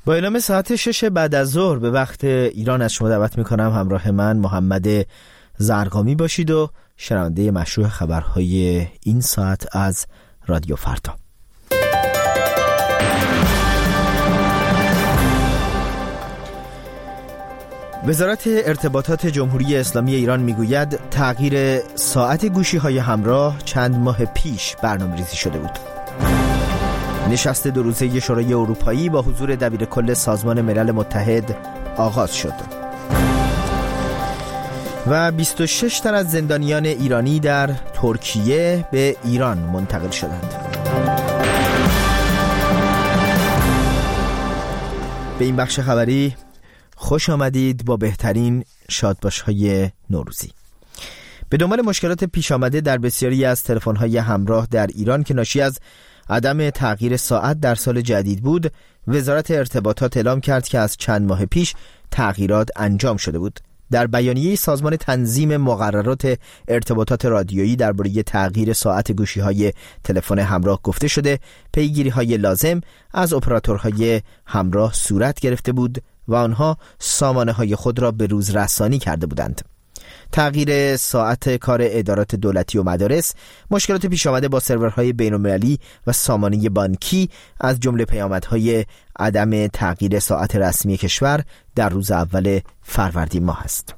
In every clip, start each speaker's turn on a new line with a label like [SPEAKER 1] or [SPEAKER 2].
[SPEAKER 1] با اعلام ساعت 6 بعد از ظهر به وقت ایران از شما دعوت میکنم همراه من محمد زرقامی باشید و شنونده مشروع خبرهای این ساعت از رادیو فردا. وزارت ارتباطات جمهوری اسلامی ایران میگوید تغییر ساعت گوشی‌های همراه چند ماه پیش برنامه‌ریزی شده بود. نشست 2 روزه شورای اروپایی با حضور دبیرکل سازمان ملل متحد آغاز شد و 26 تن از زندانیان ایرانی در ترکیه به ایران منتقل شدند. به این بخش خبری خوش آمدید با بهترین شادباش‌های نوروزی. به دنبال مشکلات پیش آمده در بسیاری از تلفن‌های همراه در ایران که ناشی از عدم تغییر ساعت در سال جدید بود، وزارت ارتباطات اعلام کرد که از چند ماه پیش تغییرات انجام شده بود. در بیانیه سازمان تنظیم مقررات ارتباطات رادیویی درباره تغییر ساعت گوشی‌های تلفن همراه گفته شده پیگیری‌های لازم از اپراتورهای همراه صورت گرفته بود و آنها سامانه‌های خود را به روز رسانی کرده بودند. تغییر ساعت کار ادارات دولتی و مدارس، مشکلات پیش آمده با سرورهای بین‌المللی و سامانه بانکی از جمله پیامدهای عدم تغییر ساعت رسمی کشور در روز اول فروردین ماه است.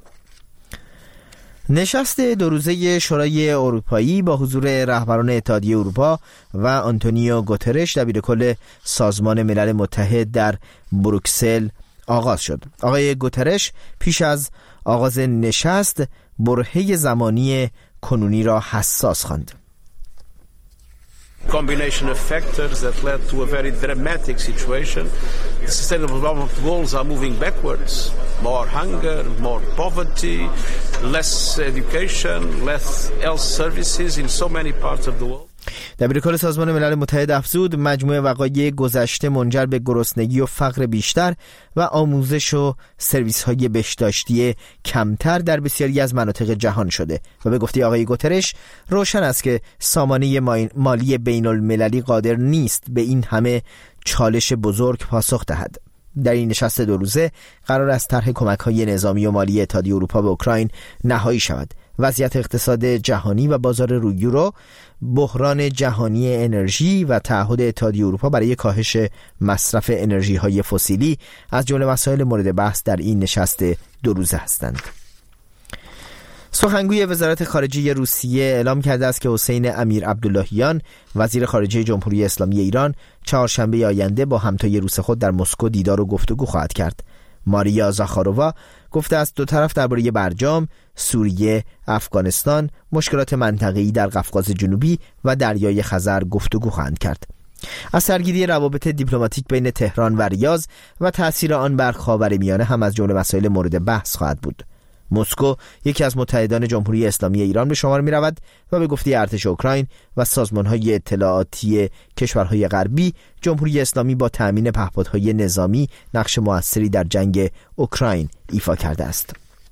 [SPEAKER 1] نشست 2 روزه شورای اروپایی با حضور رهبران اتحادیه اروپا و آنتونیو گوترش دبیرکل سازمان ملل متحد در بروکسل آغاز شد. آقای گوترش پیش از آغاز نشست برهه زمانی کنونی را حساس خواند.
[SPEAKER 2] Combination of factors that led to a very dramatic situation. The Sustainable Development Goals are moving backwards. More hunger, more poverty, less education, less health services in so many parts of the world.
[SPEAKER 1] دبیرکل سازمان ملل متحد افزود مجموعه وقایع گذشته منجر به گرسنگی و فقر بیشتر و آموزش و سرویس‌های بهداشتی کمتر در بسیاری از مناطق جهان شده و به گفته آقای گوترش روشن است که سامانه مالی بین‌المللی قادر نیست به این همه چالش بزرگ پاسخ دهد. در این نشست 2 روزه قرار است طرح کمک‌های نظامی و مالی اتحادیه اروپا به اوکراین نهایی شود. وضعیت اقتصاد جهانی و بازار روی یورو، بحران جهانی انرژی و تعهد اتحادیه اروپا برای کاهش مصرف انرژی‌های فسیلی از جمله مسائل مورد بحث در این نشست 2 روزه هستند. سخنگوی وزارت خارجه روسیه اعلام کرده است که حسین امیر عبداللهیان وزیر خارجه جمهوری اسلامی ایران چهارشنبه آینده با همتای روس خود در مسکو دیدار و گفتگو خواهد کرد. ماریا زاخارۆوا گفته است 2 طرف درباره برجام، سوریه، افغانستان، مشکلات منطقه‌ای در قفقاز جنوبی و دریای خزر گفتگو خواهند کرد. از سرگیری روابط دیپلماتیک بین تهران و ریاض و تأثیر آن بر خاورمیانه هم از جمله مسائل مورد بحث خواهد بود. مسکو یکی از متحدان جمهوری اسلامی ایران به شمار می‌رود و به گفته ارتش اوکراین و سازمان‌های اطلاعاتی کشورهای غربی، جمهوری اسلامی با تأمین پهپادهای نظامی نقش موثری در جنگ اوکراین ایفا کرده است.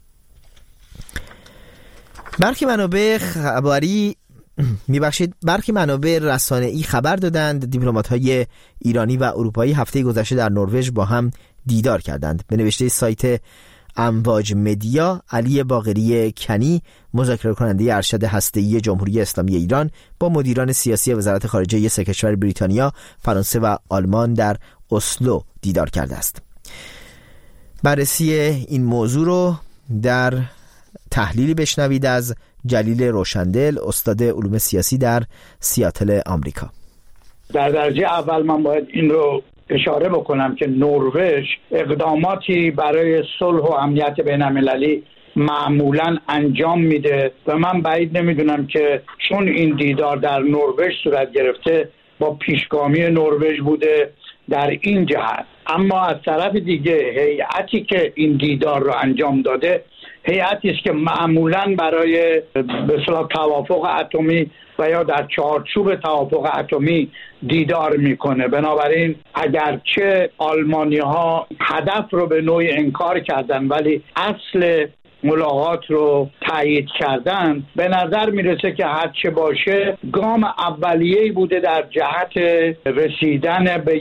[SPEAKER 1] برخی منابع رسانه‌ای خبر دادند دیپلمات‌های ایرانی و اروپایی هفته گذشته در نروژ با هم دیدار کردند. به نوشته سایت امواج مدیا، علی باقری کنی مذاکره کننده ارشد هسته‌ای جمهوری اسلامی ایران با مدیران سیاسی وزارت خارجه 3 کشور بریتانیا، فرانسه و آلمان در اسلو دیدار کرده است. بررسی این موضوع رو در تحلیلی بشنوید از جلیل روشندل، استاد علوم سیاسی در سیاتل آمریکا.
[SPEAKER 3] در درجه اول من باید این رو اشاره بکنم که نروژ اقداماتی برای صلح و امنیت بین‌المللی معمولاً انجام میده و من بعید نمیدونم که چون این دیدار در نروژ صورت گرفته با پیشگامی نروژ بوده در این جهت. اما از طرف دیگه هیئتی که این دیدار رو انجام داده هیئتی است که معمولاً برای به اصطلاح توافق اتمی و یا در چارچوب توافق اتمی دیدار میکنه. بنابراین اگرچه آلمانی‌ها هدف رو به نوعی انکار کردن ولی اصل ملاقات رو تایید کردن، به نظر میرسه که هرچه باشه گام اولیه‌ای بوده در جهت رسیدن به یک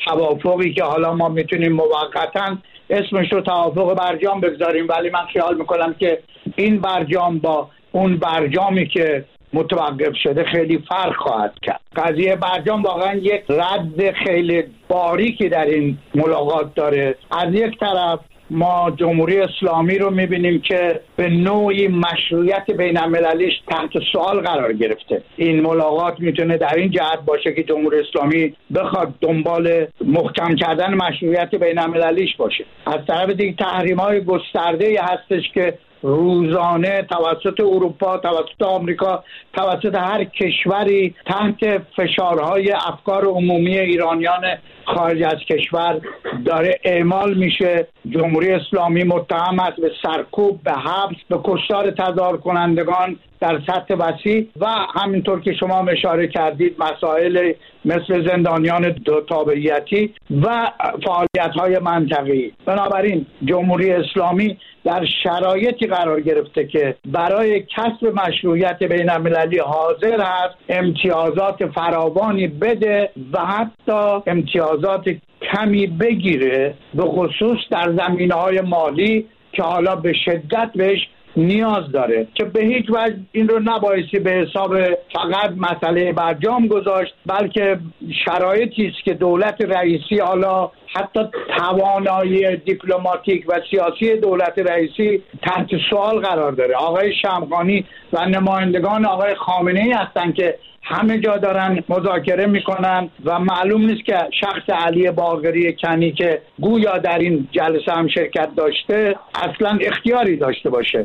[SPEAKER 3] توافقی که حالا ما میتونیم موقتاً اسمش رو توافق برجام بگذاریم، ولی من خیال میکنم که این برجام با اون برجامی که متوقف شده خیلی فرق خواهد کرد. قضیه برجام واقعا یک رد خیلی باریکی در این ملاقات داره. از یک طرف ما جمهوری اسلامی رو میبینیم که به نوعی مشروعیت بین‌المللیش تحت سوال قرار گرفته. این ملاقات میتونه در این جهت باشه که جمهوری اسلامی بخواد دنبال محکم کردن مشروعیت بین‌المللیش باشه. از طرف دیگه تحریم‌های گسترده‌ای هستش که روزانه توسط اروپا، توسط آمریکا، توسط هر کشوری تحت فشارهای افکار عمومی ایرانیان خارج از کشور داره اعمال میشه. جمهوری اسلامی متهم است به سرکوب، به حبس، به کشتار تظاهر کنندگان در سطح وسیع و همینطور که شما اشاره کردید مسائل مثل زندانیان دو تابعیتی و فعالیت‌های منطقه‌ای. بنابراین جمهوری اسلامی در شرایطی قرار گرفته که برای کسب مشروعیت بین‌المللی حاضر هست امتیازات فراوانی بده و حتی امتیازات کمی بگیره، به خصوص در زمینه‌های مالی که حالا به شدت بهش نیاز داره، که به هیچ وجه این رو نبایستی به حساب فقط مسئله برجام گذاشت، بلکه شرایطی است که دولت رئیسی حالا حتی توانایی دیپلماتیک و سیاسی دولت رئیسی تحت سوال قرار داره. آقای شمخانی و نمایندگان آقای خامنه‌ای هستن که همه جا دارن مذاکره میکنن و معلوم نیست که شخص علی باقری کنی که گویا در این جلسه هم شرکت داشته اصلا اختیاری داشته باشه.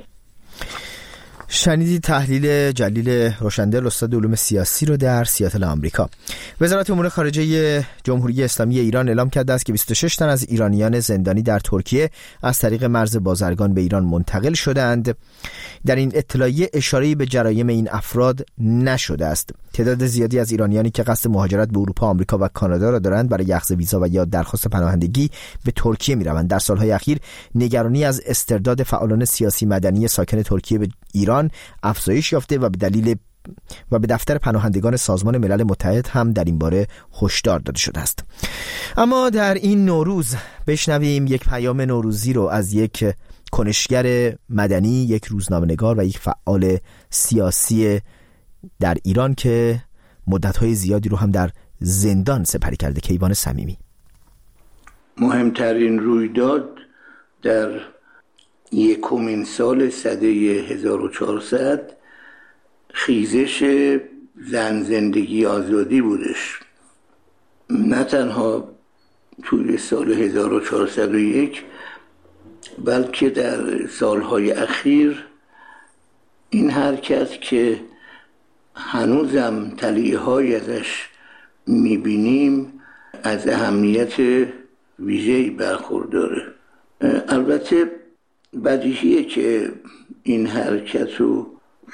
[SPEAKER 1] شنیدید تحلیل جلیل روشندل استاد علوم سیاسی رو در سیاتل آمریکا. وزارت امور خارجه جمهوری اسلامی ایران اعلام کرده است که 26 تن از ایرانیان زندانی در ترکیه از طریق مرز بازرگان به ایران منتقل شدند. در این اطلاعیه اشاره‌ای به جرایم این افراد نشده است. تعداد زیادی از ایرانیانی که قصد مهاجرت به اروپا، آمریکا و کانادا را دارند برای اخذ ویزا و یا درخواست پناهندگی به ترکیه می‌روند. در سال‌های اخیر نگرانی از استرداد فعالان سیاسی مدنی ساکن ترکیه به ایران افزایش یافته و به دفتر پناهندگان سازمان ملل متحد هم در این باره هشدار داده شده است. اما در این نوروز بشنویم یک پیام نوروزی رو از یک کنشگر مدنی، یک روزنامه‌نگار و یک فعال سیاسی در ایران که مدت‌های زیادی رو هم در زندان سپری کرده، کیوان صمیمی.
[SPEAKER 4] مهمترین رویداد در یکمین سال سده 1400 خیزش زن زندگی آزادی بودش. نه تنها توی سال 1401 بلکه در سالهای اخیر این حرکت که هنوزم تلیه‌های ازش میبینیم از اهمیت ویژه‌ای برخورداره. البته بدیهیه که این حرکت و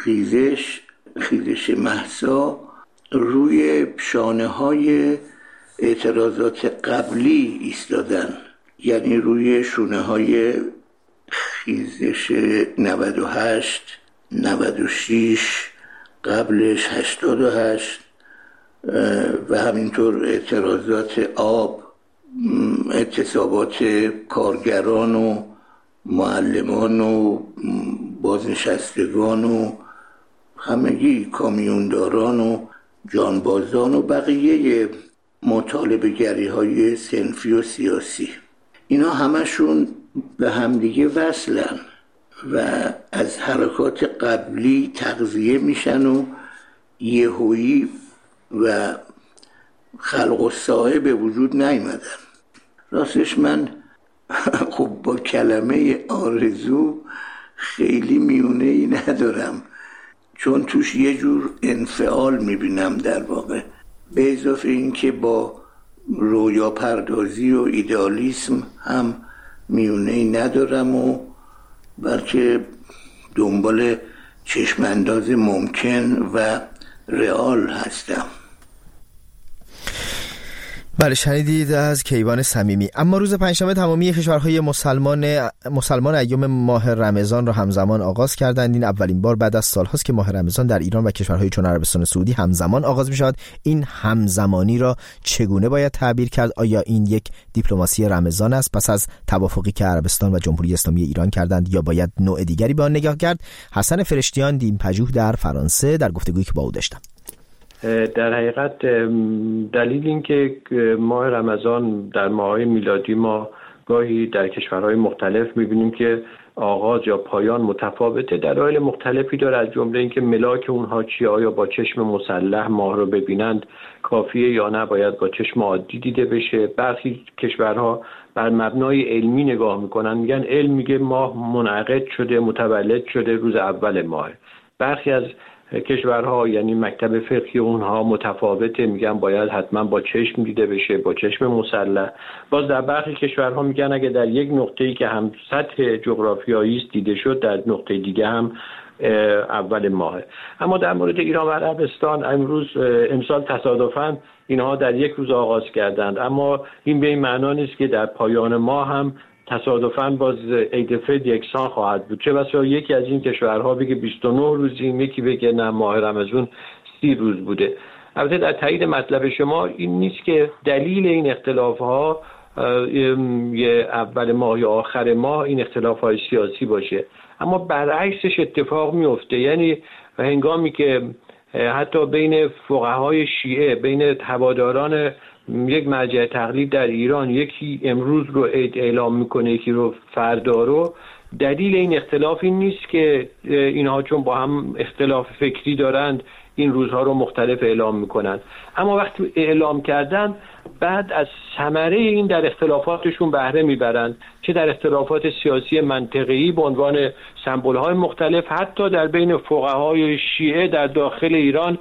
[SPEAKER 4] خیزش مهسا روی شانه‌های اعتراضات قبلی ایستادن، یعنی روی شونه‌های خیزش 98 96 قبلش 88 و همینطور اعتراضات آب، اعتصابات کارگران و معلمان و بازنشستگان و همگی کامیونداران و جانبازان و بقیه مطالبه گری های صنفی و سیاسی. اینا همشون به همدیگه وصلن و از حرکات قبلی تغذیه میشن و یهویی و خلق و سایه به وجود نیامدن. راستش من خب با کلمه آرزو خیلی میونه‌ای ندارم، چون توش یه جور انفعال میبینم در واقع، به اضافه این که با رویا پردازی و ایدئالیسم هم میونه‌ای ندارم و بلکه دنبال چشمانداز ممکن و رئال هستم.
[SPEAKER 1] بله شنیدید از کیوان صمیمی. اما روز پنجشنبه تمامی کشورهای مسلمان ایام ماه رمضان را همزمان آغاز کردند. این اولین بار بعد از سال‌هاست که ماه رمضان در ایران و کشورهای چون عربستان سعودی همزمان آغاز می‌شود. این همزمانی را چگونه باید تعبیر کرد؟ آیا این یک دیپلماسی رمضان است پس از توافقی که عربستان و جمهوری اسلامی ایران کردند، یا باید نوع دیگری به آن نگاه کرد؟ حسن فرشتیان دین پژوه در فرانسه در گفتگویی که با او داشتم.
[SPEAKER 5] در حقیقت دلیل این که ماه رمضان در ماه‌های میلادی ما گاهی در کشورهای مختلف می‌بینیم که آغاز یا پایان متفاوته، دلایل مختلفی داره، از جمله اینکه ملاک اونها چیه، آیا با چشم مسلح ماه رو ببینند کافیه یا نه باید با چشم عادی دیده بشه. برخی کشورها بر مبنای علمی نگاه میکنن، میگن علم میگه ماه منعقد شده، متولد شده روز اول ماه. برخی از کشورها یعنی مکتب فقهی اونها متفاوته، میگن باید حتما با چشم دیده بشه، با چشم مسلح. باز در برخی کشورها میگن اگه در یک نقطه‌ای که هم سطح جغرافیایی است دیده شد، در نقطه دیگه هم اول ماهه. اما در مورد ایران و عربستان امسال تصادفاً اینها در یک روز آغاز کردند، اما این به این معنا نیست که در پایان ماه هم تصادفاً باز عید فطر یکسان خواهد بود. چه بسا یکی از این کشورها بگه 29 روزیم، یکی بگه نه ماه رمضان 30 روز بوده. البته در تایید مطلب شما این نیست که دلیل این اختلاف‌ها اول ماه یا آخر ماه این اختلاف‌های سیاسی باشه، اما برعکسش اتفاق میفته. یعنی هنگامی که حتی بین فقهای شیعه، بین هواداران یک مرجع تقلید در ایران، یکی امروز رو عید اعلام میکنه، یکی رو فردا رو، دلیل این اختلاف این نیست که اینها چون با هم اختلاف فکری دارند این روزها رو مختلف اعلام میکنن، اما وقتی اعلام کردن بعد از ثمره این در اختلافاتشون بهره میبرند، چه در اختلافات سیاسی منطقه‌ای به عنوان سمبول‌های مختلف، حتی در بین فقهای شیعه در داخل ایران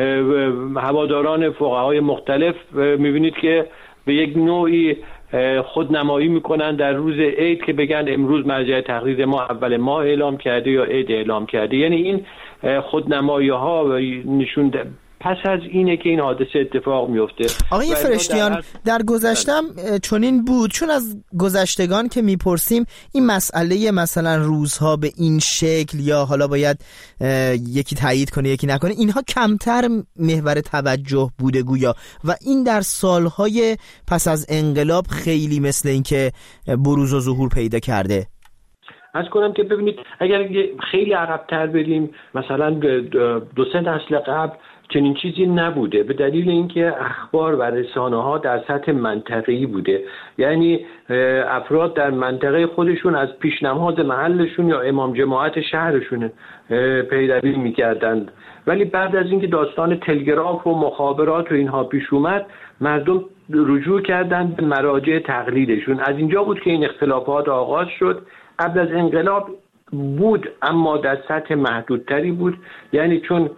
[SPEAKER 5] هواداران فقهای مختلف میبینید که به یک نوعی خودنمایی میکنن در روز عید که بگن امروز مرجع تقلید ما اول ماه اعلام کرده یا عید اعلام کرده. یعنی این خودنمایی ها نشون پس از اینه که این حادثه اتفاق میفته.
[SPEAKER 1] آقای فرشتیان در گذشتم چنین بود، چون از گذشتگان که میپرسیم این مسئله مثلا روزها به این شکل یا حالا باید یکی تایید کنه یکی نکنه، اینها کمتر محور توجه بوده گویا، و این در سالهای پس از انقلاب خیلی مثل این که بروز و ظهور پیدا کرده.
[SPEAKER 5] از کنم که ببینید اگر خیلی عقب‌تر بریم، مثلا 2-3 نسل قبل چنین چیزی نبوده، به دلیل اینکه اخبار و رسانه‌ها در سطح منطقه‌ای بوده، یعنی افراد در منطقه خودشون از پیشنهاد محلشون یا امام جماعت شهرشون پیروی می‌کردند. ولی بعد از اینکه داستان تلگراف و مخابرات و اینها پیش اومد، مردم رجوع کردند به مراجع تقلیدشون. از اینجا بود که این اختلافات آغاز شد. قبل از انقلاب بود اما در سطح محدودتری بود، یعنی چون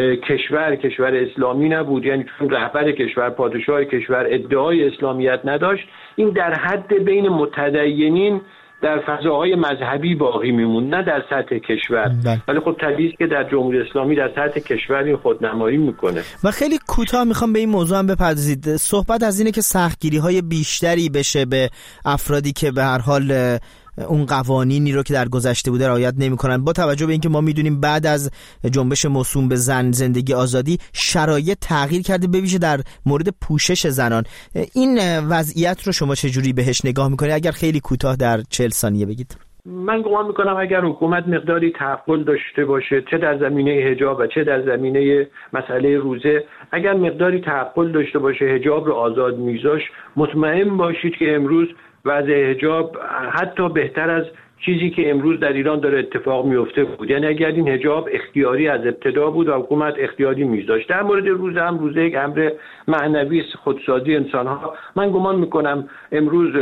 [SPEAKER 5] کشور اسلامی نبود، یعنی چون رهبر کشور، پادشاه کشور ادعای اسلامیت نداشت، این در حد بین متدینین در فضاهای مذهبی باقی میموند، نه در سطح کشور. ولی خب طبیعیه که در جمهوری اسلامی در سطح کشور این خودنمایی میکنه.
[SPEAKER 1] و خیلی کوتاه میخوام به این موضوع هم بپردازید. صحبت از اینه که سختگیری‌های بیشتری بشه به افرادی که به هر حال اون قوانینی رو که در گذشته بوده رعایت نمی‌کنن، با توجه به اینکه ما می‌دونیم بعد از جنبش موسوم به زن زندگی آزادی شرایط تغییر کرده، به ویژه در مورد پوشش زنان. این وضعیت رو شما چجوری بهش نگاه می‌کنید؟ اگر خیلی کوتاه در 40 ثانیه بگید.
[SPEAKER 5] من گمان میکنم اگر حکومت مقداری تعقل داشته باشه، چه در زمینه حجاب و چه در زمینه مسئله روزه، اگر مقداری تعقل داشته باشه، حجاب رو آزاد میذاش، مطمئن باشید که امروز وضع حجاب حتی بهتر از چیزی که امروز در ایران داره اتفاق میفته بود. یعنی اگر این حجاب اختیاری از ابتدا بود و حکومت اختیاری میذاشت. در مورد روزه هم روزه یک امر معنوی خودسازی انسان‌ها، من گمان میکنم امروز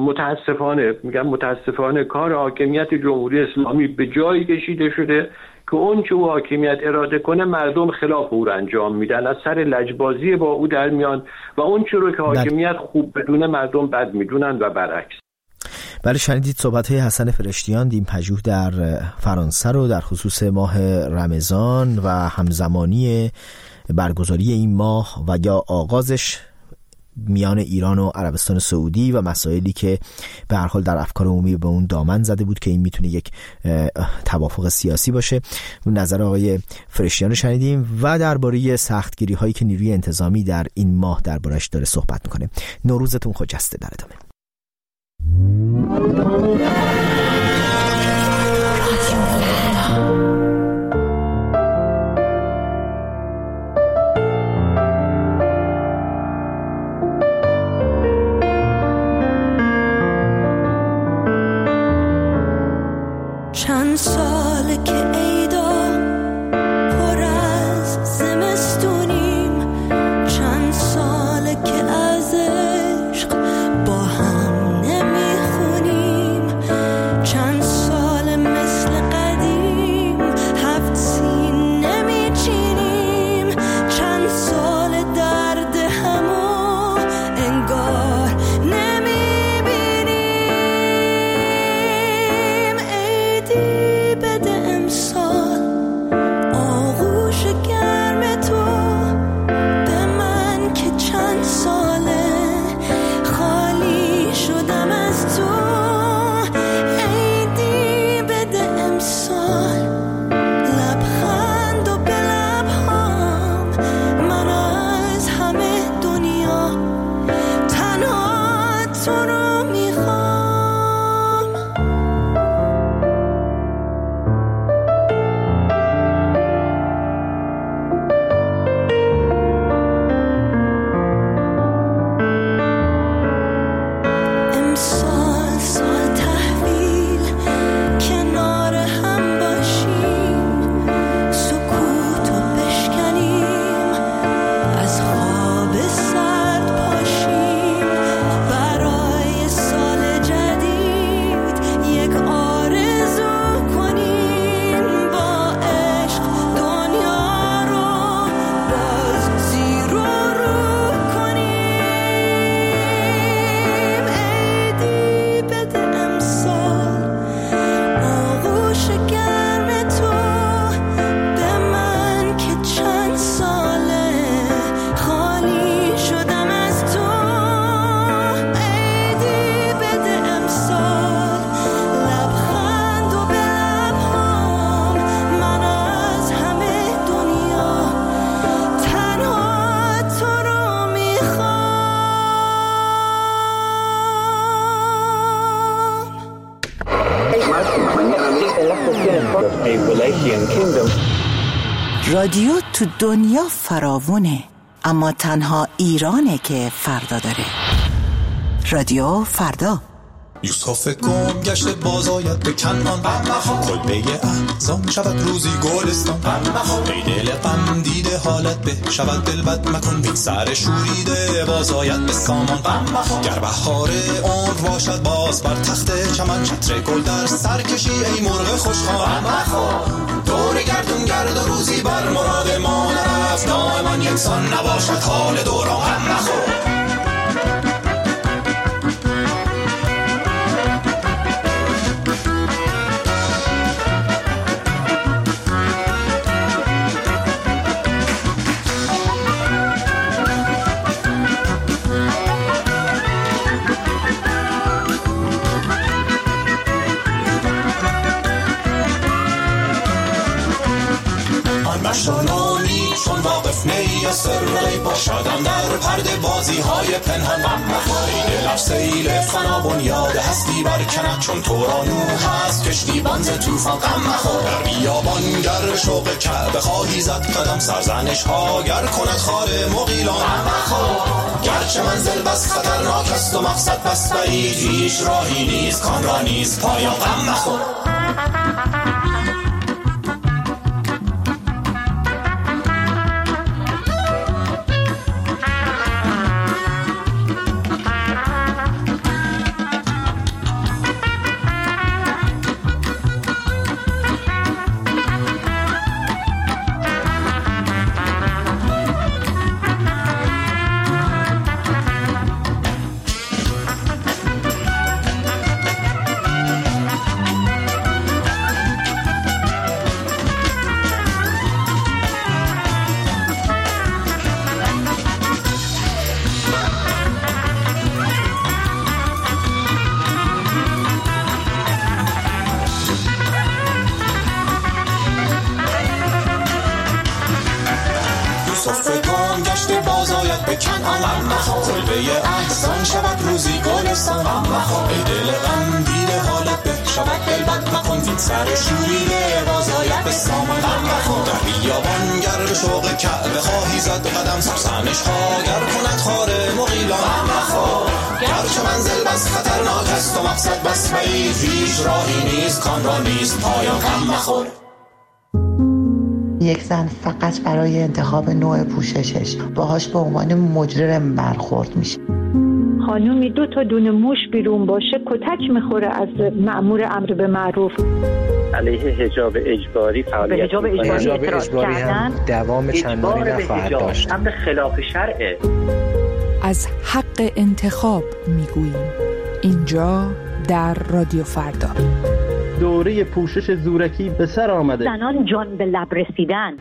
[SPEAKER 5] متاسفانه کار حاکمیت جمهوری اسلامی به جایی کشیده شده که اون چه او حاکمیت اراده کنه مردم خلاف او انجام میدن، از سر لجبازی با او در میان و اون چه رو که حاکمیت خوب بدونه مردم بد میدونن و برعکس.
[SPEAKER 1] بله شنیدید صحبت‌های حسن فرشتیان دین پژوه در فرانسه رو در خصوص ماه رمضان و همزمانی برگزاری این ماه و یا آغازش میان ایران و عربستان سعودی و مسائلی که به هر حال در افکار عمومی به اون دامن زده بود که این میتونه یک توافق سیاسی باشه. نظر آقای فرشتیان رو شنیدیم و درباره سختگیری هایی که نیروی انتظامی در این ماه دربارش داره صحبت میکنه. نوروزتون خجسته. در ادامه
[SPEAKER 6] چند ساله که عیدا پر از زمستونیم، چند ساله که از عشق با هم نمیخونیم، چند ساله مثل قدیم هفت سین نمیچینیم، چند ساله درد همو انگار بده امسال آغوش گرم تو به من که چند ساله خالی شدم از تو. عیدی بده امسال لبخند و به لبهام، من از همه دنیا تنها تو رو میخوام.
[SPEAKER 7] رادیو تو دنیا فراوونه، اما تنها ایرانه که فردا داره. رادیو فردا.
[SPEAKER 8] یوسف گم گشته باز آید به کنعان، کلبه احزان شود روزی گلستان. ای دل غم دیده حالت به شود دلبد مکن، بی سر شوریده باز آید به سامان. گر بهار عمر باشد باز بر تخت چمن، چتر گل در سر کشی ای مرغ خوشخوان. دور گردون گرد و روزی بر مراد ما نرفت، دائما یکسان نباشد حال دوران. مشانانی چون واقف نی از سر ری باشدن در پرده بازی های پنهان. ای دلش سیل فنا بنیاد هستی برکند، چون تو را نوح هست کشتی بنز توفان. در بیابان گر شوق کعبه خواهی زد قدم، سرزنش ها گر کند خار مغیلان. گرچه منزل بس خطرناک است و مقصد بس بعید، هیچ راهی نیست کان را نیست پایان. غم مخور. غم مخور، کلبه احسان شود روزی گلستان، غم مخور ای دل غم دیده حالت به شود دلبد مکن، این سر شوریده بازاید به سامان، غم مخور در بیابان گر به شوق کعبه خواهی زد قدم سرسنش ها گر کند خار مغیلان، غم مخور گرچه منزل بس خطرناک است و مقصد بس بعید، هیچ راهی نیست کان را نیست پایان، غم مخور.
[SPEAKER 9] یک زن فقط برای انتخاب نوع پوششش باهاش به عنوان مجرم برخورد میشه.
[SPEAKER 10] خانومی 2 تا دونه موش بیرون باشه کتک میخوره از مأمور امر به معروف.
[SPEAKER 5] علیه حجاب اجباری فعالیت
[SPEAKER 10] حجاب اجباری
[SPEAKER 11] هم دوام چندانی نخواهد داشت.
[SPEAKER 5] امر خلاف شرعه.
[SPEAKER 12] از حق انتخاب میگوییم اینجا در رادیو فردا.
[SPEAKER 13] دوره پوشش زورکی به سر آمده.
[SPEAKER 10] زنان جان به لب رسیدن.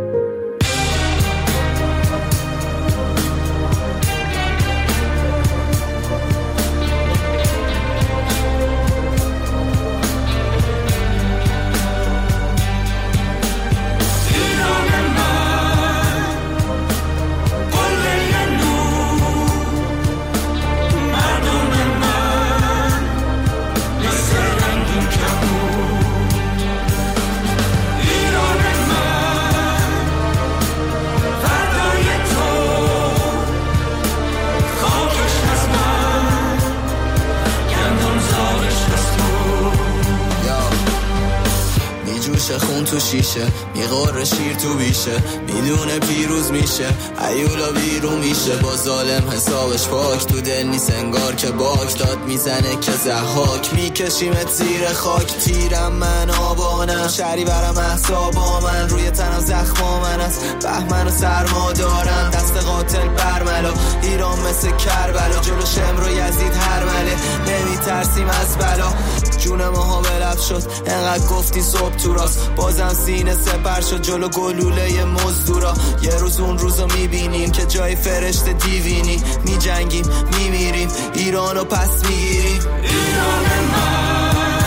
[SPEAKER 14] خون تو شیشه میغوره شیر تو بیشه میدونه پیروز میشه ایولا بیرون میشه با ظالم حسابش پاک تو دل نیست انگار که باک داد میزنه که زحاک میکشیمت زیر خاک تیرم من آبانم شری برم احسابا من روی تنم زخما من است بهمن و سرما دارم دست قاتل برملا ایران مثل کربلا جلو شمر و یزید هرمله نمیترسیم از بلا جون ماها بلب شد انقدر گفتی صبح تو راست بازم سینه سپر شد جلو گلوله مزدورا یه روز اون روزو میبینیم که جای فرشته دیوینی میجنگیم میمیریم ایرانو پس میگیریم ایران من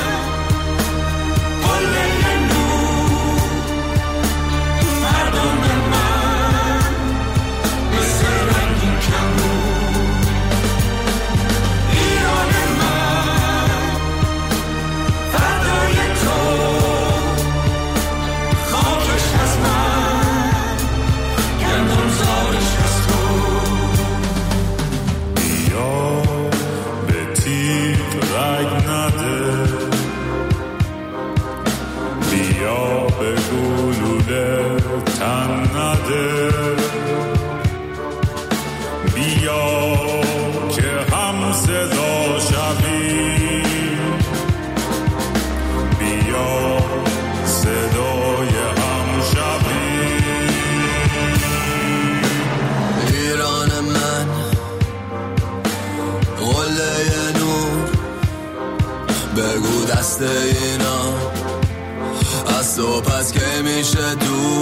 [SPEAKER 14] اینا از تو پس که میشه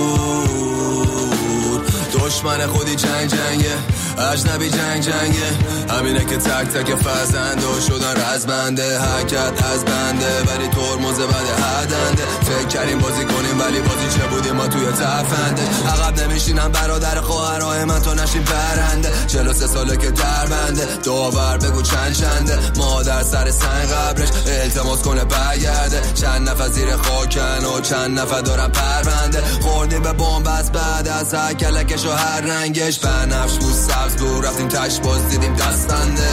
[SPEAKER 14] دور دشمن خودی جنگه اجنبی جنگه همینه که تک تک فرزنده شدن رزمنده حرکت از بنده ولی ترمز بده هدنده فکر کردیم بازی کنیم ولی بازی چه بودیم ما توی تفنده عقب نمیشینم برادر خواهرای من تو نشیم پرنده 43 ساله که در بنده داور بگو چند چنده مادر سر سنگ قبرش التماس کنه برگرده چند نفر زیر خاکن و چند نفر دارن پرونده خوردیم به بمب از بعد از هر کلکش و هر رنگش بنفش بود سبز بود رفتیم تش باز دیدیم دست بنده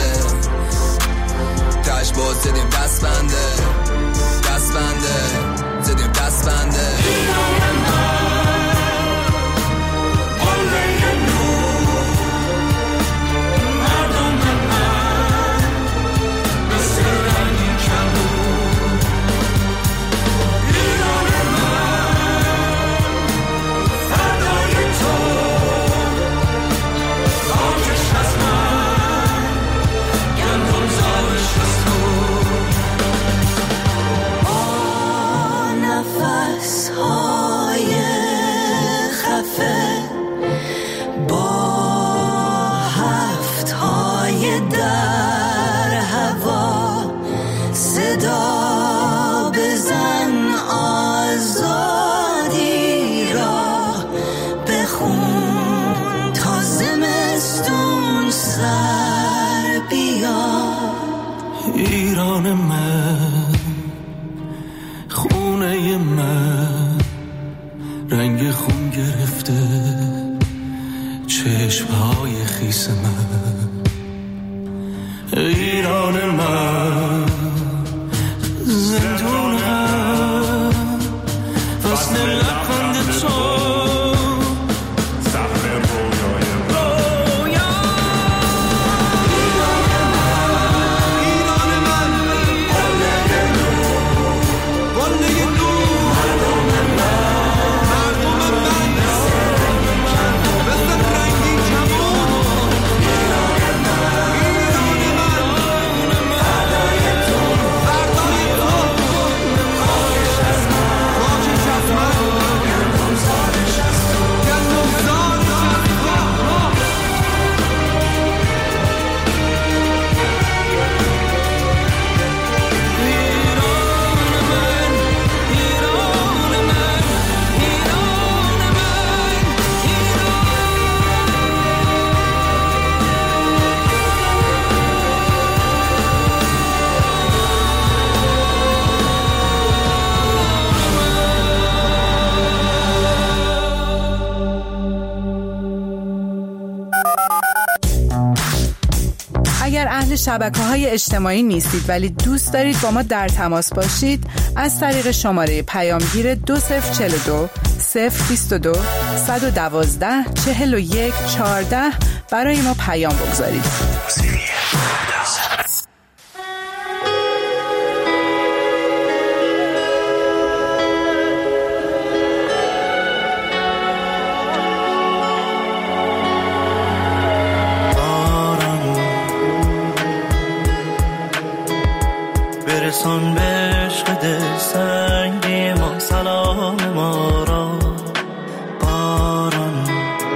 [SPEAKER 14] تش باز دیدیم دست بنده دیدیم دست بنده
[SPEAKER 15] شبکه‌های اجتماعی نیستید ولی دوست دارید با ما در تماس باشید، از طریق شماره پیامگیر 2042 022 112 41 14 برای ما پیام بگذارید.
[SPEAKER 16] برسان به عشق دل سنگی ما سلام ما را باران،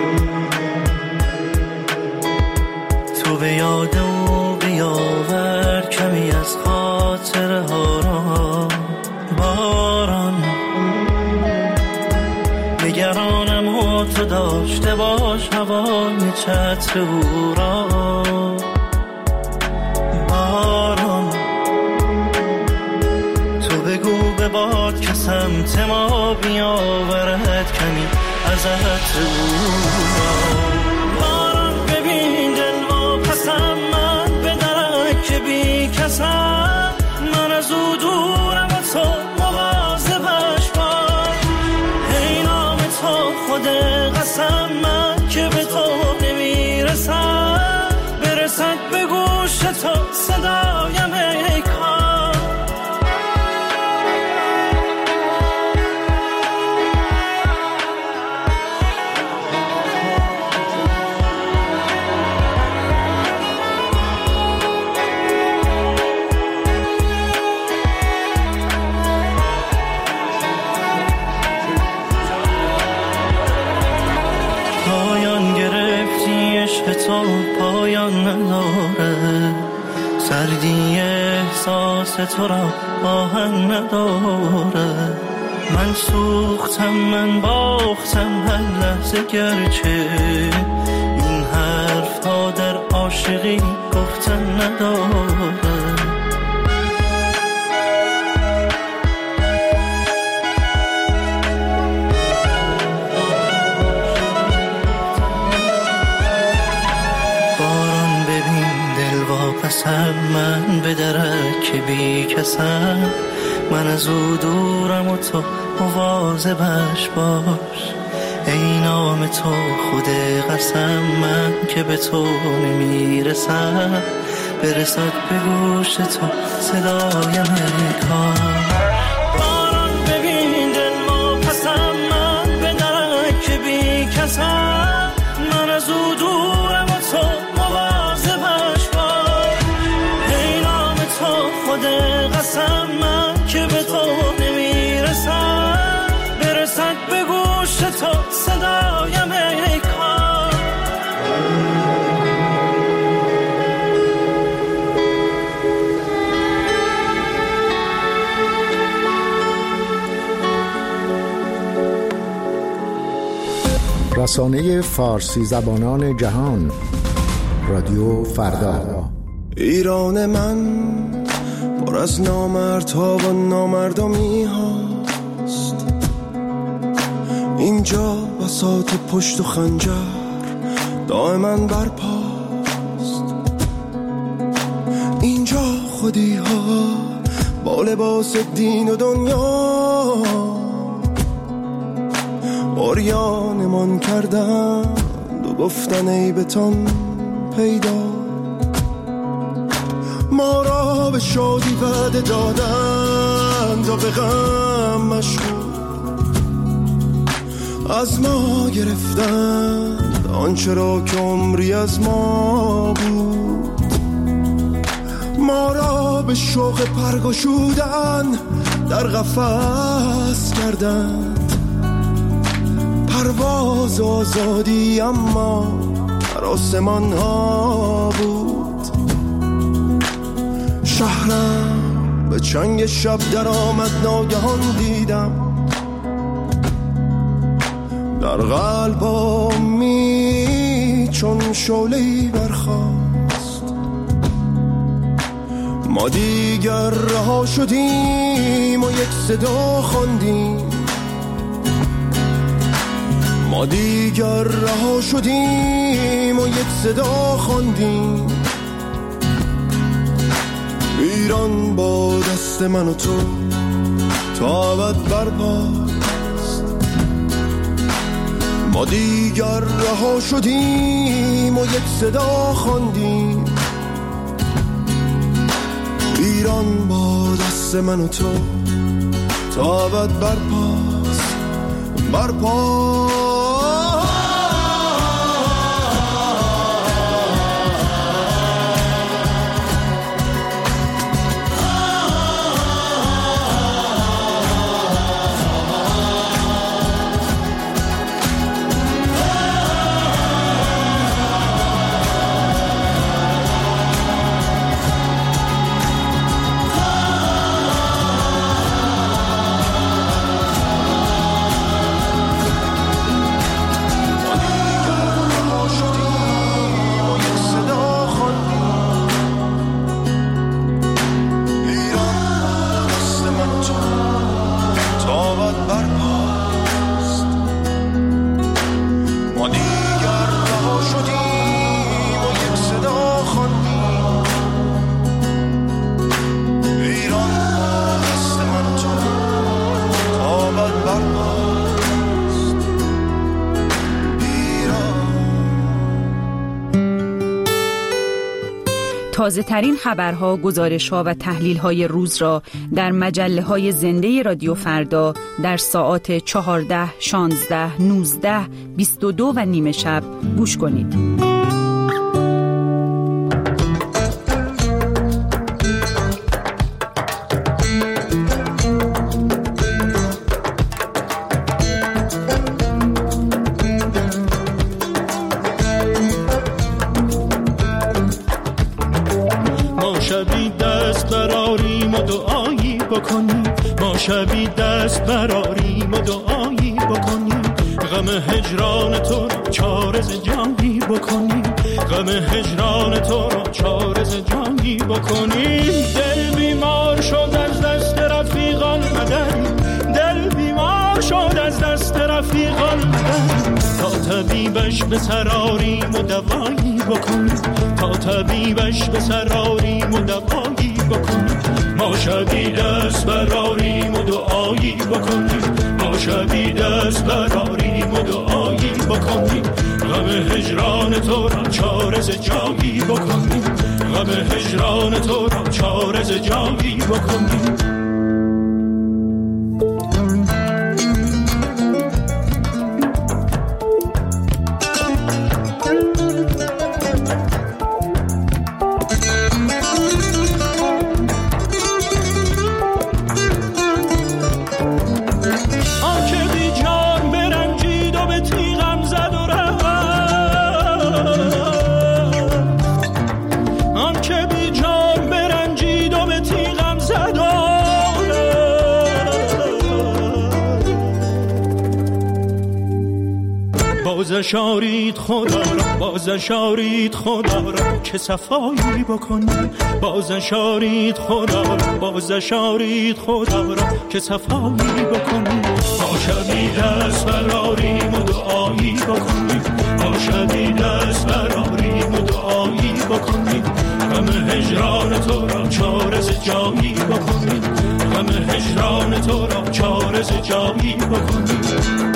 [SPEAKER 16] تو به یاد او بیاور کمی از خاطره ها را باران، نگرانم و تو داشته باش هوای چتر او را باران، بگو به باد که سمت ما بیاورد کمی از عطر او را باران، ببین دل واپسم من به درک بی کسم، من از او دورم و تو مواظبش باش، ای نام تو خود قسم من که به تو نمیرسم، برسد به گوش تو صدایم ای کار. تو پایان نداره، سردی احساس تو را آهن نداره، من سوختم من باختم هر لحظه، گرچه این حرف ها در عاشقی گفتن نداره. پسم من به درک بی کسم، من از او دورم و تو مواظبش باش، ای نام تو خود قسم من که به تو نمیرسم، برسد به گوش تو صدایم ای کار. باران ببین دل ما پسم من به درک بی کسم، من از او دورم و تو مواظبش باش، ای نام تو خود قسم من که به تو نمیرسم، برسد به گوش تو صدایم ای کار.
[SPEAKER 17] رسانه فارسی زبانان جهان، رادیو فردا.
[SPEAKER 18] ایران من پر از نامردها و نامردمی هاست، اینجا بساط پشت و خنجر دائما برپاست، اینجا خودی ها با لباس دین و دنیا عریانمان کردند و گفتن ای بتان پیدا، ما را به شادی وعده دادند و به غم مشغول، از ما گرفتند آنچه را که عمری از ما بود، ما را به شوق پرگشودن در قفس کردند، پرواز آزادی اما در آسمان ها بود، شهرم به چنگ شب در آمد ناگهان دیدم، در قلبم چون شعله‌ای برخاست، ما دیگر رها شدیم و یک صدا خواندیم، ما دیگر رها شدیم و یک صدا خواندیم، ایران با دست من و تو تا ابد برپاست. ما دیگر رها شدیم و یک صدا خواندیم ایران با دست من و تو تا ابد برپاست، برپاست.
[SPEAKER 19] تازه ترین خبرها، گزارش‌ها و تحلیل‌های روز را در مجله‌های زنده رادیو فردا در ساعات 14، 16، 19، 22 و نیم شب گوش کنید.
[SPEAKER 20] ما شبی دست براریم و دعایی بکنیم، غم هجران تو را چارز جانی بکنیم، غم هجران تو را چارز جانی بکنیم. دل بیمار شد از دست رفیقان مدد، دل بیمار شد از دست رفیقان مدد، تا طبیبش به سراریم و دوایی بکنیم، تا طبیبش به سراریم و دوایی بکنیم. ما شبی دست براریم و دعایی بکنیم، ما شبی دست براریم و دعایی بکنیم، غم هجران تو را چارز جایی بکنیم، غم هجران تو را چارز جایی بکنیم. بازشارید خدا را، بازشارید خدا را که صفایی بکنیم، بازشارید خدا را، بازشارید خدا را که صفایی بکنیم. ما شبی دست براریم و دعایی بکنیم، ما شبی دست براریم و دعایی بکنیم، غم هجران تو را چارز جایی بکنیم، غم هجران تو را چارز جایی بکنیم.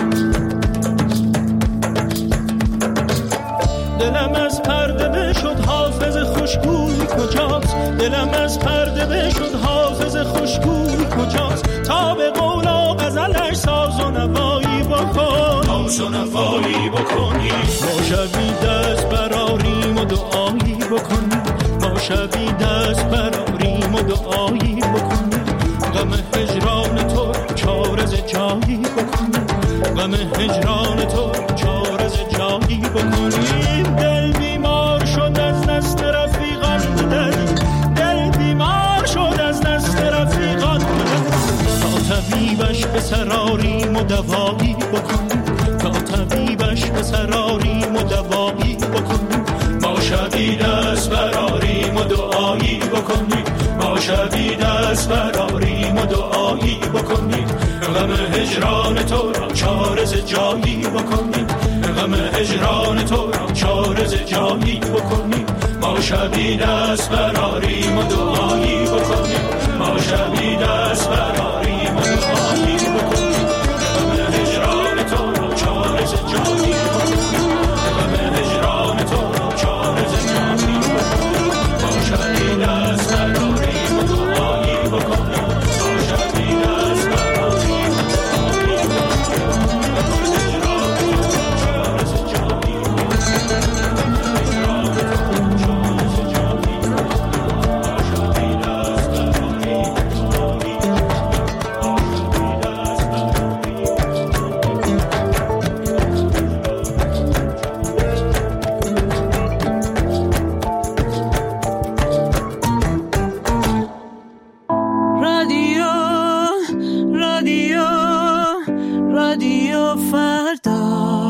[SPEAKER 20] دلم از پرده بشد حافظ خوشگوی کجاست، دلم از پرده بشد حافظ خوشگوی کجاست، تا به قول و غزلش ساز و نوایی بکن، ساز و نوایی بکنی. ما شبی دست براریم و دعایی بکنیم، ما شبی دست براریم و دعایی بکنیم، غم هجران تو چارز جایی بکنیم، غم هجران تو چارز جایی بکنیم. دل بیمار شد از دست رفیقان مدد، دل بیمار شد از دست رفیقان مدد، تا طبیبش به سراریم و دوایی بکنیم، تا طبیبش به سراریم و دوایی بکنیم. ما شبی دست براریم و دعایی بکنیم، ما شبی دست براریم و دعایی بکنیم، غم هجران تو را چارز جایی بکنیم، غم هجران تو را چارز جایی بکنیم. ما ما شبی دست براریم و دعایی بکنیم، ما شبی دست براریم و دعایی بکنیم، غم هجران تو رو چاره ز جانی بکنیم، غم هجران تو رو چاره ز جانی بکنیم، ما شبی دست براریم و دعایی بکنیم، ما شبی دست براریم و دعایی بکنیم، غم هجران تو رو چاره ز جانی
[SPEAKER 6] رادیو فردا.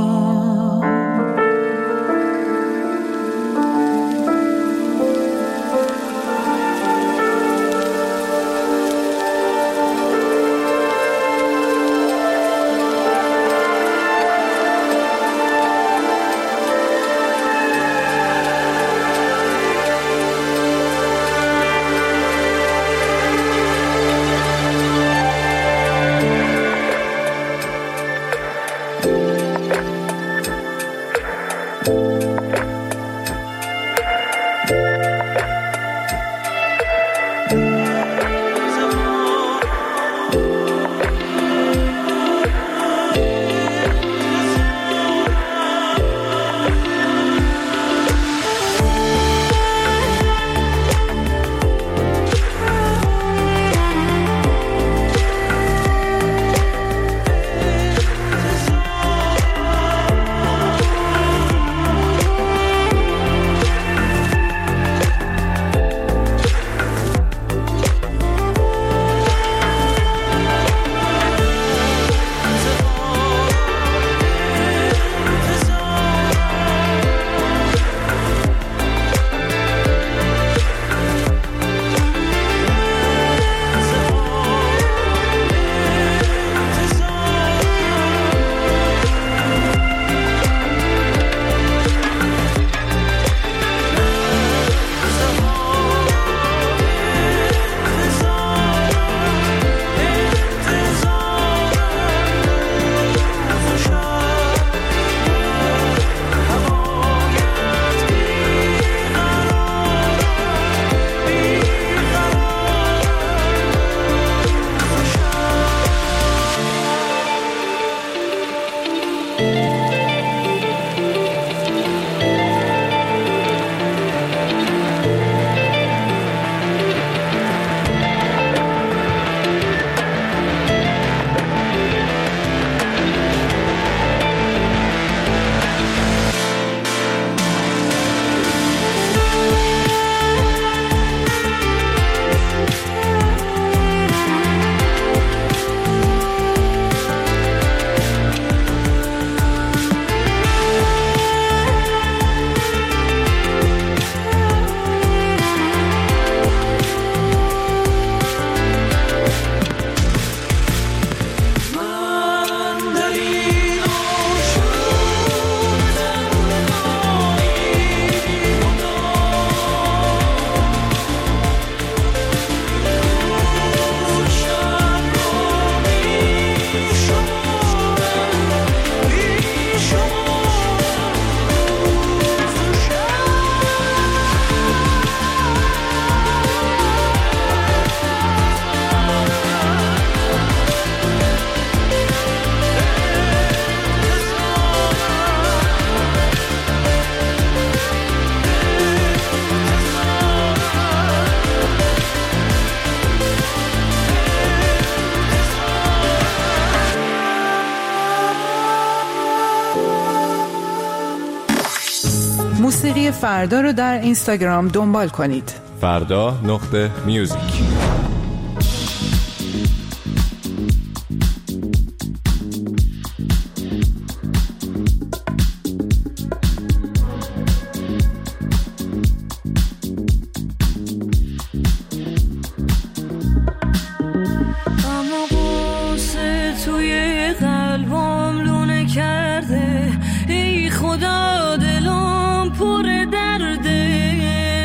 [SPEAKER 15] موسیقی فردا رو در اینستاگرام دنبال کنید.
[SPEAKER 21] فردا.میوزیک.
[SPEAKER 6] ای خدا دلم پر درده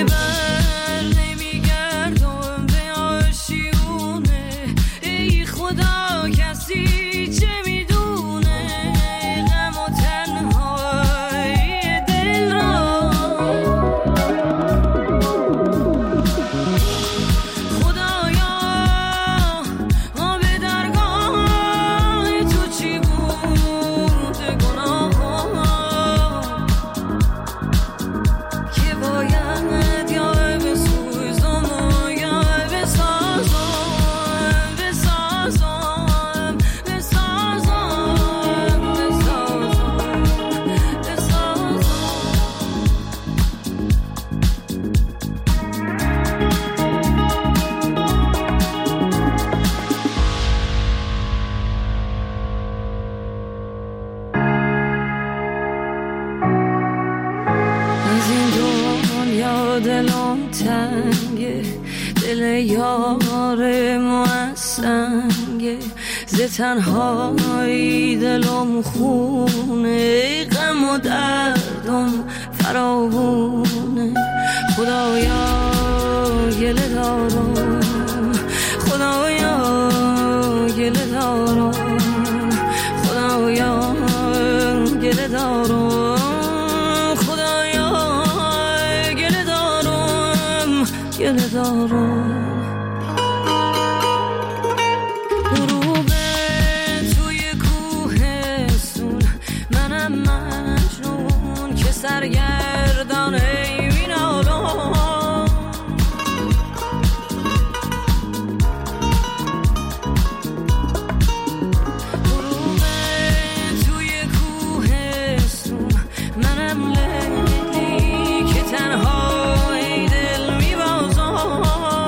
[SPEAKER 6] دلم تنگه، دل یار موسنگه، ز تنهایی دلم خونه، غم و دردم فراوونه. خدایا گله دارم، خدایا گله دارم، خدایا گله دارم، خدایا گله دارم، گله دارم. غروب توی کوهستون، منم مجنون که سرگردان مینالم. غروب توی کوهستون، منم لیلی که تنها ای دل میبازم.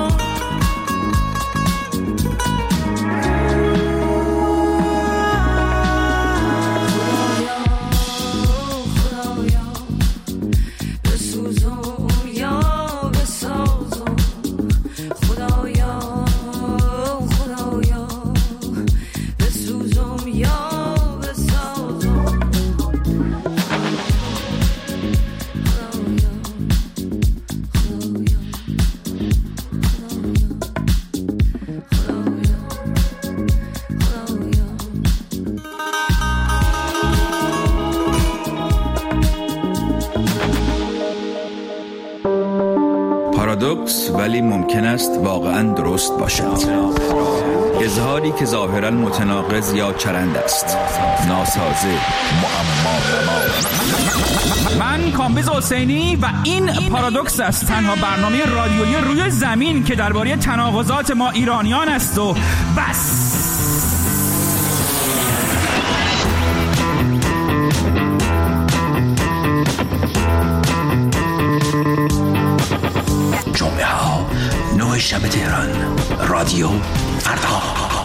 [SPEAKER 2] پارادوکس ولی ممکن است واقعاً درست باشد. اظهاری که ظاهراً متناقض یا چرند است، ناسازه، معما.
[SPEAKER 22] من کامبیز حسینی و این پارادوکس است، تنها برنامه رادیویی روی زمین که درباره تناقضات ما ایرانیان است و بس.
[SPEAKER 23] جمعه ها 9 شب تهران، رادیو فردا.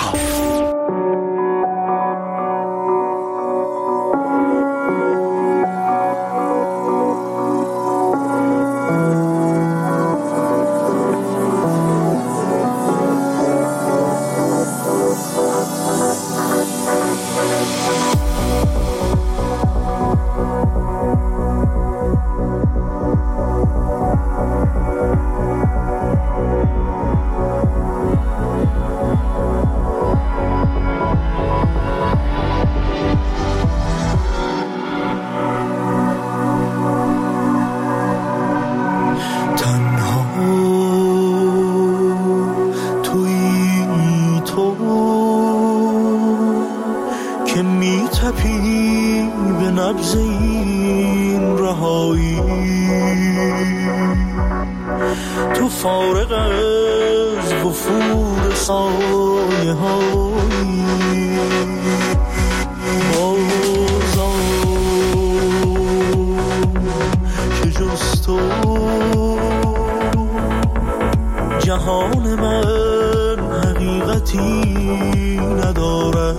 [SPEAKER 23] جهان من حقیقتی ندارد،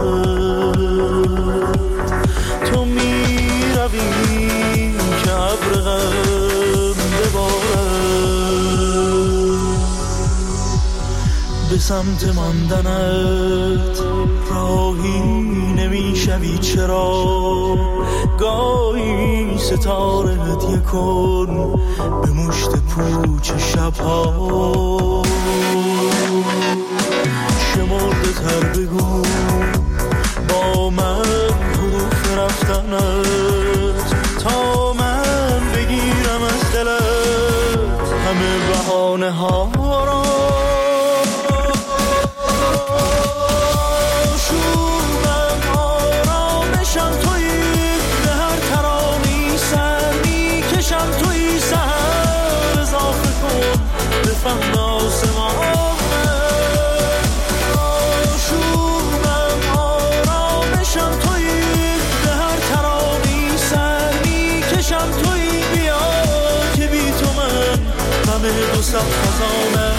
[SPEAKER 23] تو میروی که ابر غم ببارد. به سمت ماندنت راهی
[SPEAKER 16] نمیشوی چرا گاهی ستاره هدیه کن به مشت پوچ شبها شمرده تر بگو با من حروف رفتنت تا من بگیرم از دلت همه بهانه ها را شومم آرامشم تویی به هر ترانی سر میکشم تویی سر اضافه کن به فهم آسمان دو صد خزانه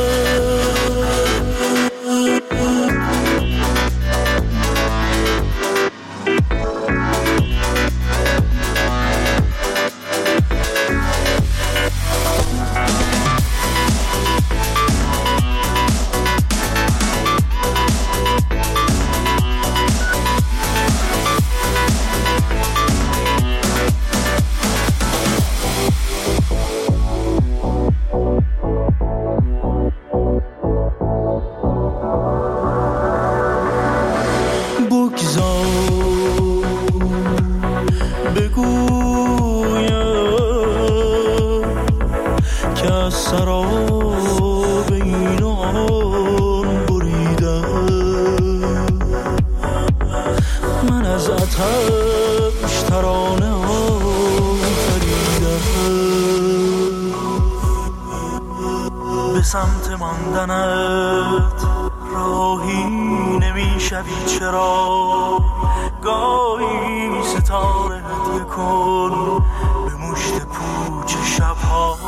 [SPEAKER 16] سمت ماندنت راهی نمیشوی چرا گاهی ستاره هدیه کن به مشت پوچ شبها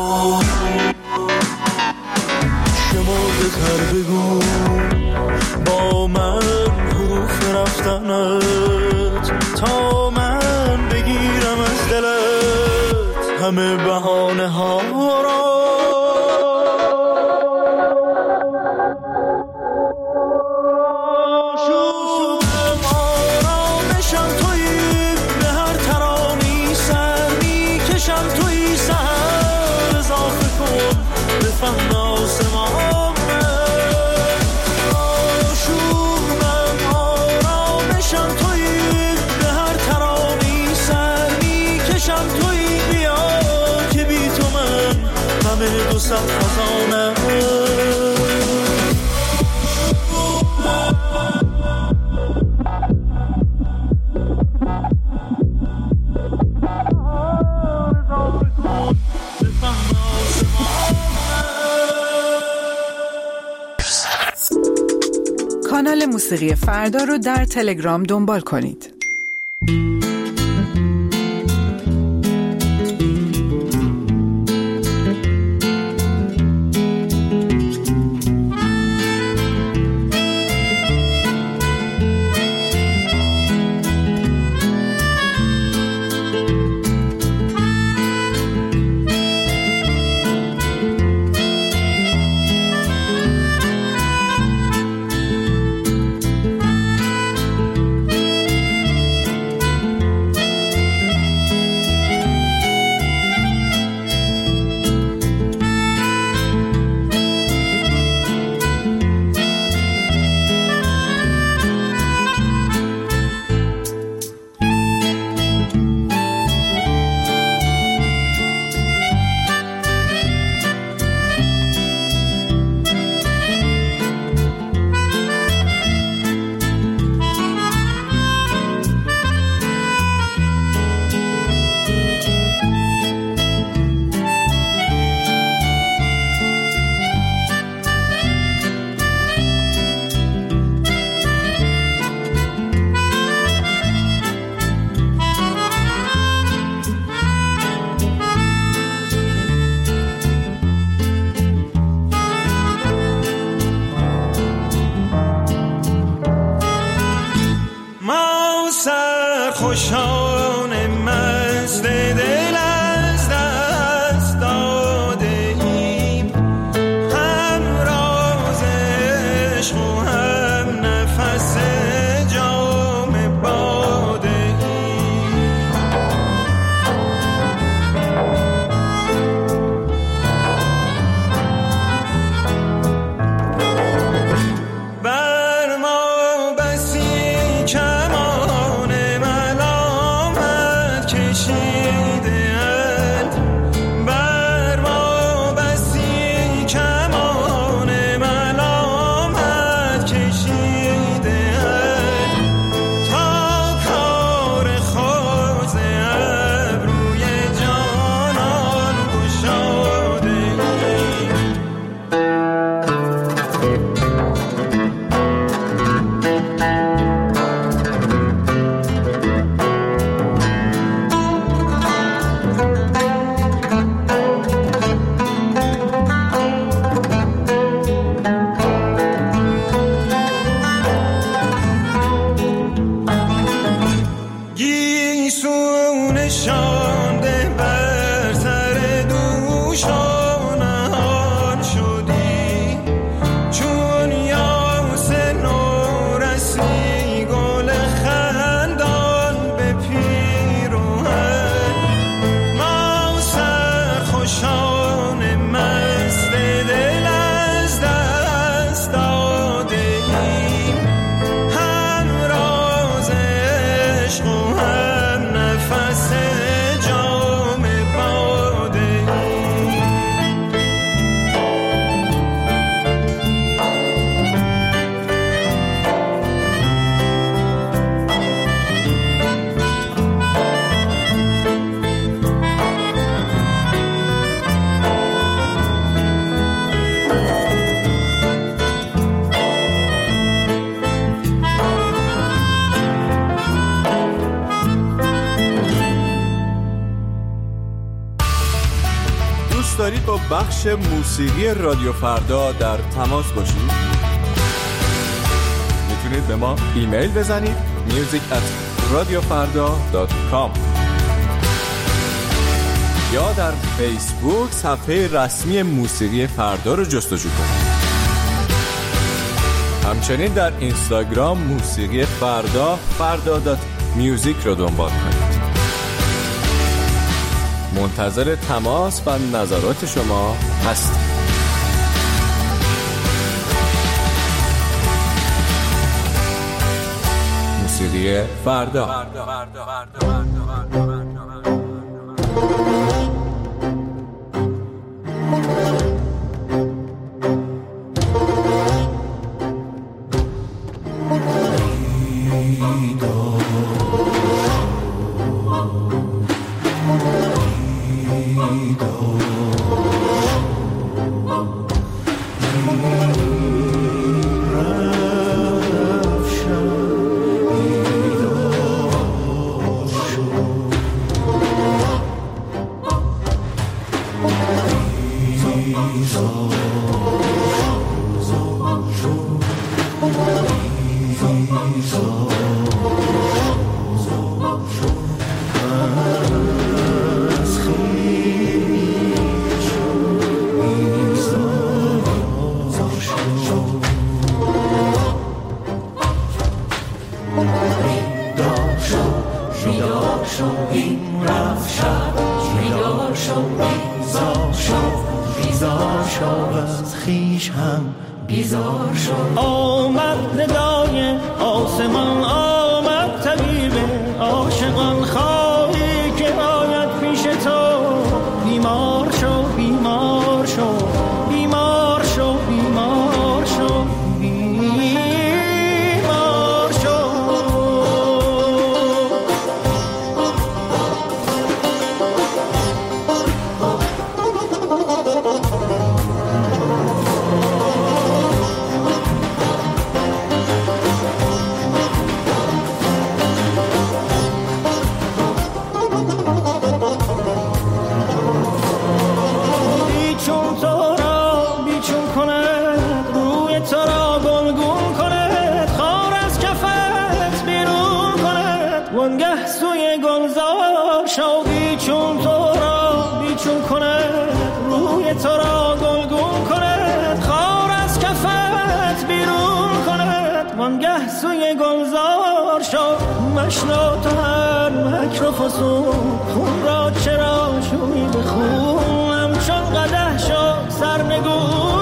[SPEAKER 16] شمرده تر بگو با من حروف رفتنت تا من بگیرم از دلت همه بهانه ها را دو صد خزانه
[SPEAKER 15] کانال موسیقی فردا رو در تلگرام دنبال کنید.
[SPEAKER 20] خوشان مست دل از دست داده ایم، هم راز عشق و هم نفس جام
[SPEAKER 21] دارید با بخش موسیقی رادیو فردا در تماس باشید، میتونید به ما ایمیل بزنید music@radiofarda.com یا در فیسبوک صفحه رسمی موسیقی فردا رو جستجو کنید. همچنین در اینستاگرام موسیقی فردا.music رو دنبال کنید. منتظر تماس و نظرات شما هستیم. موسیقی فردا.
[SPEAKER 20] بیزار شد. آمد ندای آسمان، آمد طبیب عاشقان، خواهی که آید پیش تو. بیمار شو، بیمار شو، بیمار شو، بیمار شو، بیمار شو. وانگه سوی گلزار شو، بیچون تو را بیچون کند، روی تو را گلگون کند، خار از کفت بیرون کند. وانگه سوی گلزار شو، مشنو تو هر مکر و فسون، خون را چرا شوی به خون، همچون قدح شو سرنگون.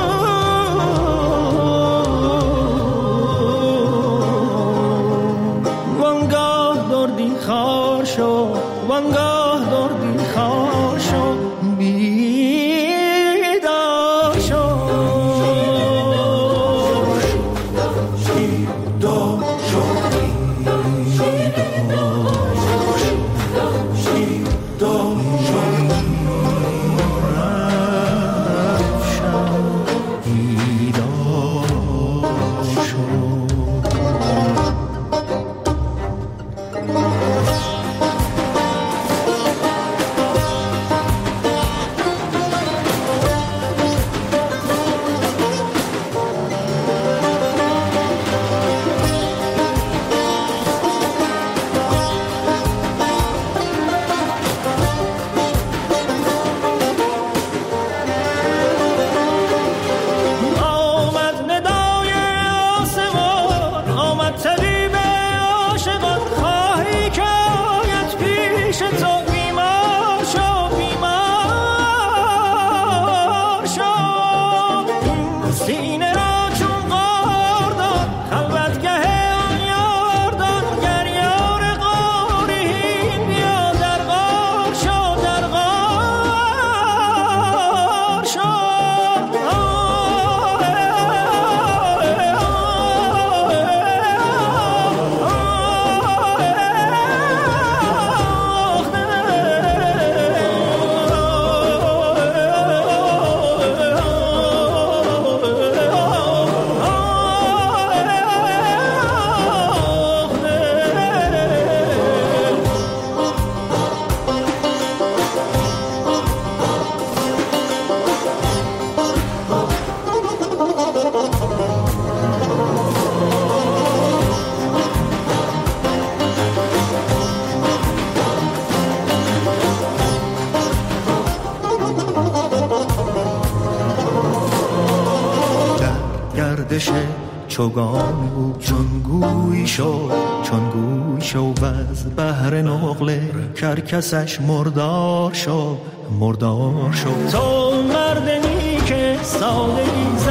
[SPEAKER 20] خار شو، وانگاه دردی خار شو، بیدار شو. بیدار شو، بیدار شو.
[SPEAKER 16] تابش چوگان بود. چون گوی شو و از بحر نقله کرکسش مردار شد. تو مردمی که سادگی